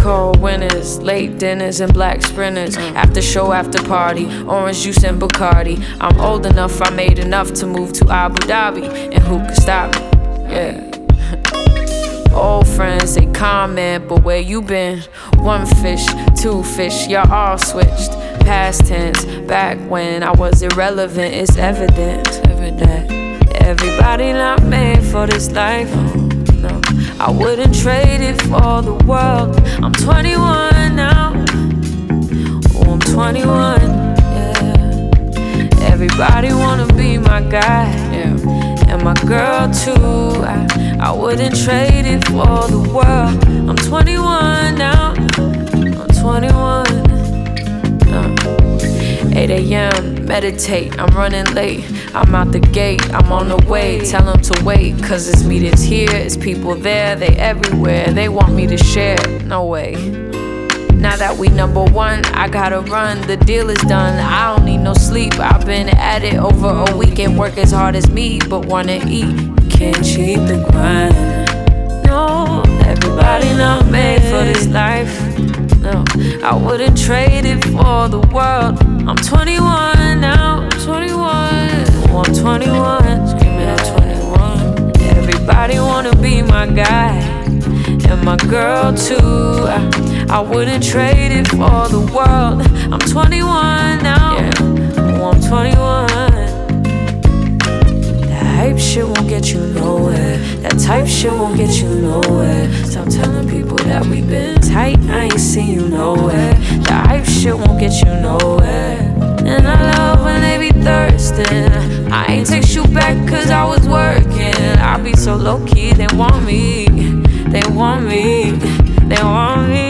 cold winters, late dinners and black sprinters. After show, after party, orange juice and Bacardi. I'm old enough, I made enough to move to Abu Dhabi. And who could stop me? Yeah. Old friends, they comment, but where you been? One fish, two fish, y'all all switched. Past tense, back when I was irrelevant, it's evident. Everybody not made for this life. No, I wouldn't trade it for the world. I'm 21 now. Oh, I'm 21. Yeah. Everybody wanna be my guy. Yeah. And my girl too. I wouldn't trade it for the world. I'm 21 now. I'm 21. 8 a.m. meditate, I'm running late. I'm out the gate, I'm on the way. Tell them to wait, cause it's me that's here. It's people there, they everywhere. They want me to share, no way. Now that we number one, I gotta run, the deal is done. I don't need no sleep, I've been at it over a week. And work as hard as me, but wanna eat. Can't cheat the grind. No, everybody not made for this life. No, I wouldn't trade it for the world. I'm 21 now, I'm 21. Oh, I'm 21, screaming I'm 21. Everybody wanna be my guy, and my girl too. I wouldn't trade it for the world. I'm 21 now, yeah. Oh, I'm 21. That hype shit won't get you nowhere. That type shit won't get you nowhere. Stop telling people that we been tight, I ain't seen you nowhere. That hype shit won't get you nowhere. And I love when they be thirsting. I ain't text you back cause I was working. I be so low-key, they want me. They want me, they want me.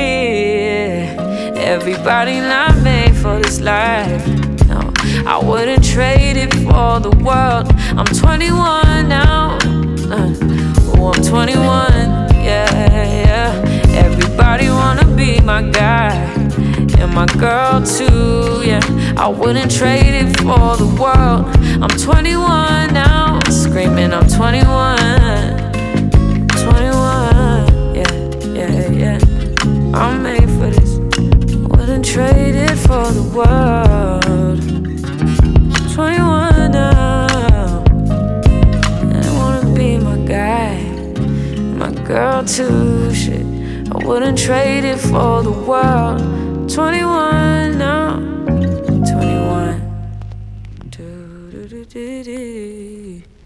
Everybody not made for this life. No, I wouldn't trade it for the world. I'm 21 now. Oh, I'm 21, yeah. Everybody wanna be my guy, and my girl too, yeah. I wouldn't trade it for the world. I'm 21 now, screaming I'm 21. 21, yeah. I'm made for this. Wouldn't trade it for the world. 21 now. And I wanna be my guy, my girl too, shit. I wouldn't trade it for the world. 21 now. 21. Do, do, do, do, do.